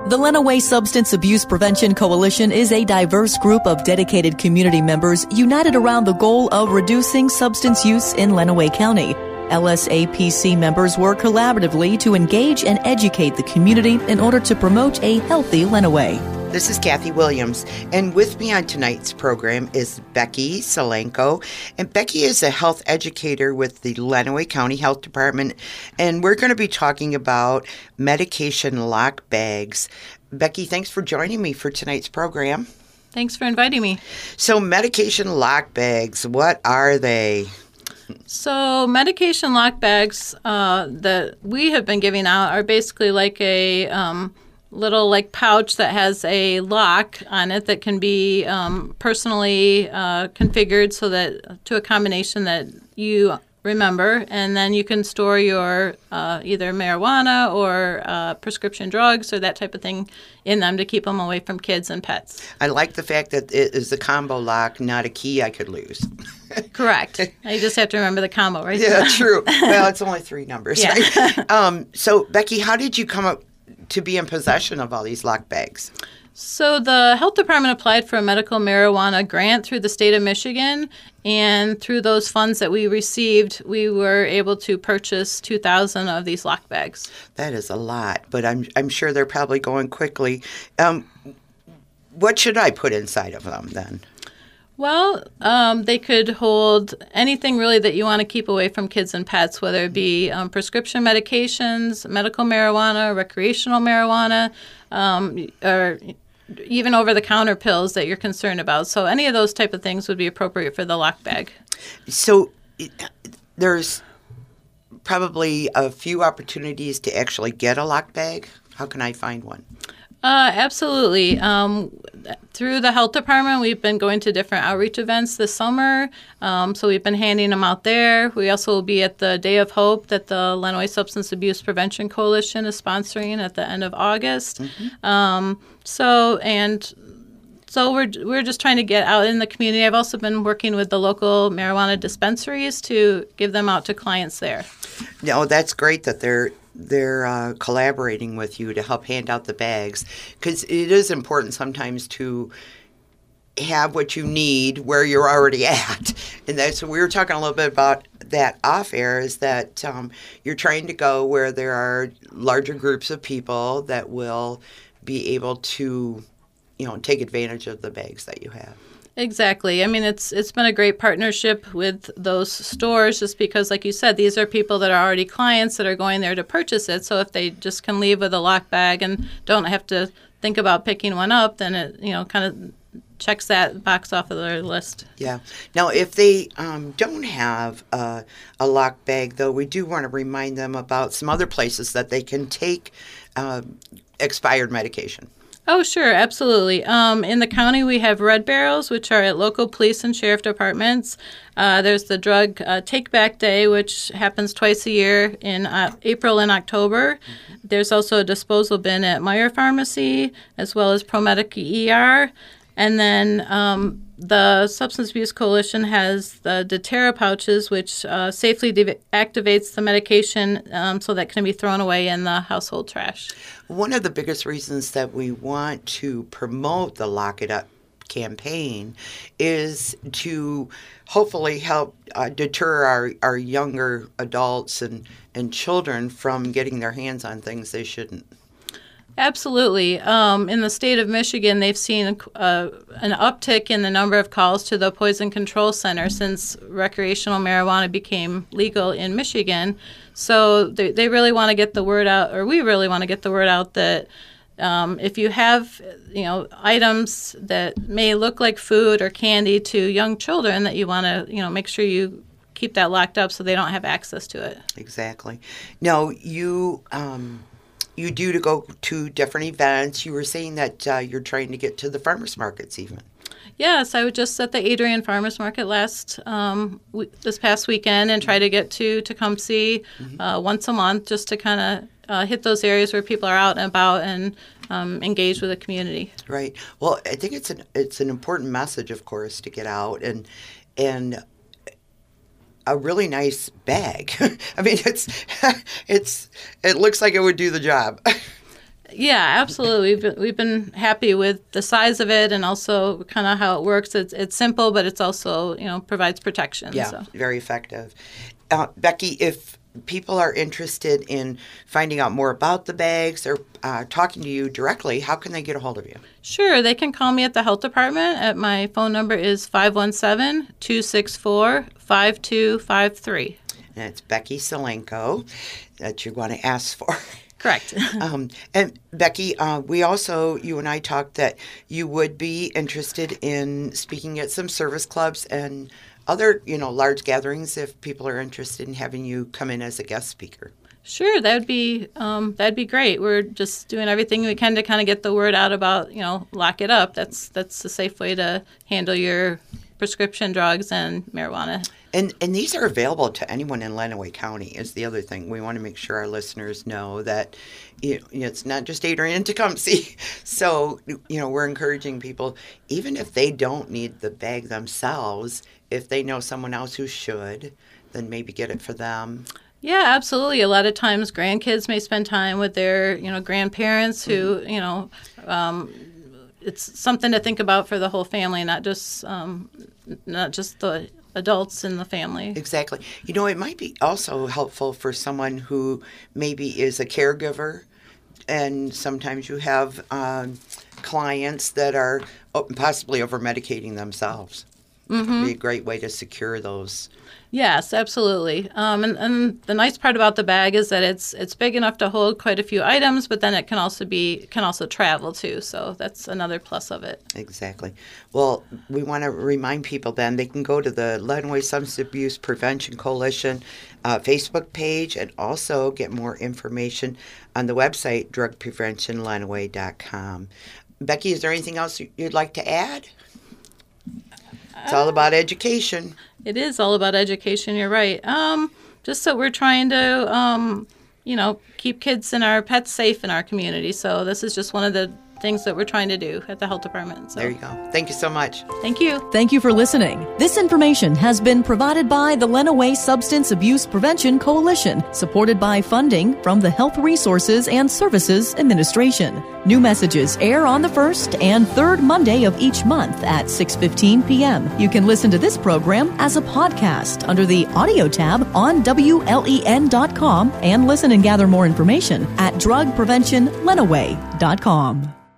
The Lenawee Substance Abuse Prevention Coalition is a diverse group of dedicated community members united around the goal of reducing substance use in Lenawee County. LSAPC members work collaboratively to engage and educate the community in order to promote a healthy Lenawee. This is Kathy Williams, and with me on tonight's program is Becky Solanko. And Becky is a health educator with the Lenawee County Health Department, and we're going to be talking about medication lock bags. Becky, thanks for joining me for tonight's program. Thanks for inviting me. So medication lock bags, what are they? So medication lock bags that we have been giving out are basically like a little pouch that has a lock on it that can be personally configured so that to a combination that you remember, and then you can store your either marijuana or prescription drugs or that type of thing in them to keep them away from kids and pets. I like the fact that it is a combo lock, not a key I could lose. Correct. You just have to remember the combo, right? Yeah, true. Well, it's only 3 numbers. Yeah. Right? So, Becky, how did you come up to be in possession of all these lock bags? So the health department applied for a medical marijuana grant through the state of Michigan, and through those funds that we received, we were able to purchase 2,000 of these lock bags. That is a lot, but I'm sure they're probably going quickly. What should I put inside of them then? Well, they could hold anything really that you want to keep away from kids and pets, whether it be prescription medications, medical marijuana, recreational marijuana, or even over-the-counter pills that you're concerned about. So any of those type of things would be appropriate for the lock bag. So there's probably a few opportunities to actually get a lock bag. How can I find one? Absolutely. Through the health department, we've been going to different outreach events this summer. So we've been handing them out there. We also will be at the Day of Hope that the Lenawee Substance Abuse Prevention Coalition is sponsoring at the end of August. Mm-hmm. So we're just trying to get out in the community. I've also been working with the local marijuana dispensaries to give them out to clients there. No, that's great that they're collaborating with you to help hand out the bags, because it is important sometimes to have what you need where you're already at. And that's we were talking a little bit about that off air, is that you're trying to go where there are larger groups of people that will be able to take advantage of the bags that you have. Exactly. I mean, it's been a great partnership with those stores, just because, like you said, these are people that are already clients that are going there to purchase it. So if they just can leave with a lock bag and don't have to think about picking one up, then it kind of checks that box off of their list. Yeah. Now, if they don't have a lock bag, though, we do want to remind them about some other places that they can take expired medication. Oh, sure, absolutely. In the county, we have Red Barrels, which are at local police and sheriff departments. There's the Drug Take Back Day, which happens twice a year in April and October. Mm-hmm. There's also a disposal bin at Meyer Pharmacy, as well as ProMedic ER. And then the Substance Abuse Coalition has the doTERRA pouches, which safely deactivates the medication so that can be thrown away in the household trash. One of the biggest reasons that we want to promote the Lock It Up campaign is to hopefully help deter our younger adults and children from getting their hands on things they shouldn't. Absolutely. In the state of Michigan, they've seen an uptick in the number of calls to the Poison Control Center since recreational marijuana became legal in Michigan. So they really want to get the word out, or we really want to get the word out that if you have items that may look like food or candy to young children, that you want to make sure you keep that locked up so they don't have access to it. Exactly. Now, you do to go to different events. You were saying that you're trying to get to the farmers markets even. Yes, I was just at the Adrian Farmers Market this past weekend and try to get to Tecumseh once a month, just to kind of hit those areas where people are out and about and engage with the community. Right. Well, I think it's an important message, of course, to get out and a really nice bag. I mean, it looks like it would do the job. Yeah, absolutely. We've been happy with the size of it and also kind of how it works. It's simple, but it's also, provides protection. Yeah, so. Very effective. Becky, if people are interested in finding out more about the bags or talking to you directly, how can they get a hold of you? Sure. They can call me at the health department. My phone number is 517-264-5253. And it's Becky Salenko that you want to ask for. Correct. And Becky, you and I talked that you would be interested in speaking at some service clubs and other, large gatherings if people are interested in having you come in as a guest speaker. Sure, that'd be great. We're just doing everything we can to kind of get the word out about, lock it up. That's a safe way to handle your prescription drugs and marijuana. And these are available to anyone in Lenawee County is the other thing. We want to make sure our listeners know that it's not just Adrian Tecumseh. So, we're encouraging people, even if they don't need the bag themselves, if they know someone else who should, then maybe get it for them. Yeah, absolutely. A lot of times grandkids may spend time with their, grandparents who, it's something to think about for the whole family, not just the adults in the family. Exactly. It might be also helpful for someone who maybe is a caregiver, and sometimes you have clients that are possibly over-medicating themselves. Mm-hmm. It'd be a great way to secure those. Yes, absolutely. And the nice part about the bag is that it's big enough to hold quite a few items, but then it can also travel too. So that's another plus of it. Exactly. Well, we want to remind people then they can go to the Lenawee Substance Abuse Prevention Coalition Facebook page and also get more information on the website drugpreventionlenawee.com. Becky, is there anything else you'd like to add? It's all about education. It is all about education. You're right. Just that we're trying to, keep kids and our pets safe in our community. So this is just one of the things that we're trying to do at the health department. So. There you go. Thank you so much. Thank you. Thank you for listening. This information has been provided by the Lenawee Substance Abuse Prevention Coalition, supported by funding from the Health Resources and Services Administration. New messages air on the first and third Monday of each month at 6:15 p.m. You can listen to this program as a podcast under the audio tab on WLEN.com and listen and gather more information at drugpreventionlenawee.com.